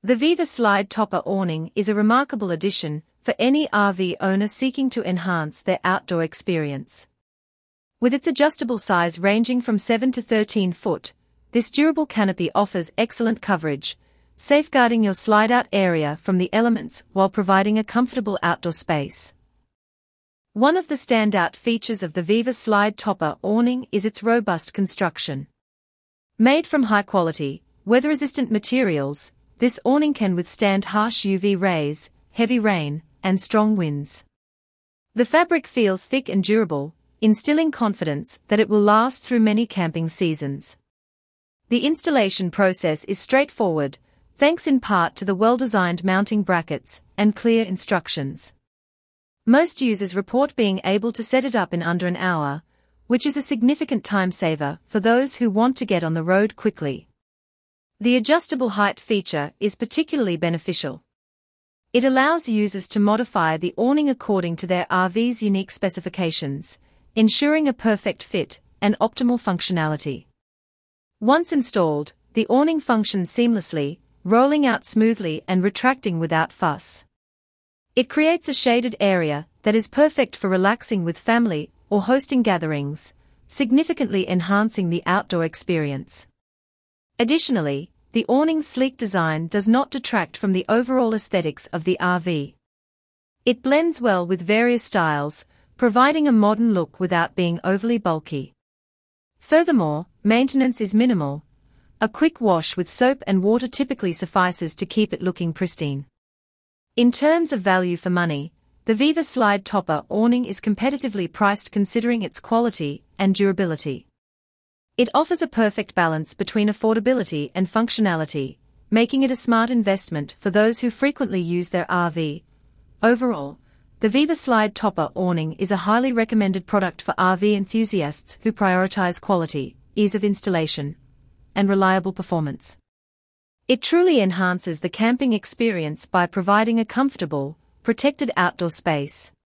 The Viva Slide Topper awning is a remarkable addition for any RV owner seeking to enhance their outdoor experience. With its adjustable size ranging from 7 to 13 foot, this durable canopy offers excellent coverage, safeguarding your slide-out area from the elements while providing a comfortable outdoor space. One of the standout features of the Viva Slide Topper awning is its robust construction. Made from high-quality, weather-resistant materials, this awning can withstand harsh UV rays, heavy rain, and strong winds. The fabric feels thick and durable, instilling confidence that it will last through many camping seasons. The installation process is straightforward, thanks in part to the well-designed mounting brackets and clear instructions. Most users report being able to set it up in under an hour, which is a significant time saver for those who want to get on the road quickly. The adjustable height feature is particularly beneficial. It allows users to modify the awning according to their RV's unique specifications, ensuring a perfect fit and optimal functionality. Once installed, the awning functions seamlessly, rolling out smoothly and retracting without fuss. It creates a shaded area that is perfect for relaxing with family or hosting gatherings, significantly enhancing the outdoor experience. Additionally, the awning's sleek design does not detract from the overall aesthetics of the RV. It blends well with various styles, providing a modern look without being overly bulky. Furthermore, maintenance is minimal. A quick wash with soap and water typically suffices to keep it looking pristine. In terms of value for money, the Viva Slide Topper awning is competitively priced considering its quality and durability. It offers a perfect balance between affordability and functionality, making it a smart investment for those who frequently use their RV. Overall, the Viva Slide Topper awning is a highly recommended product for RV enthusiasts who prioritize quality, ease of installation, and reliable performance. It truly enhances the camping experience by providing a comfortable, protected outdoor space.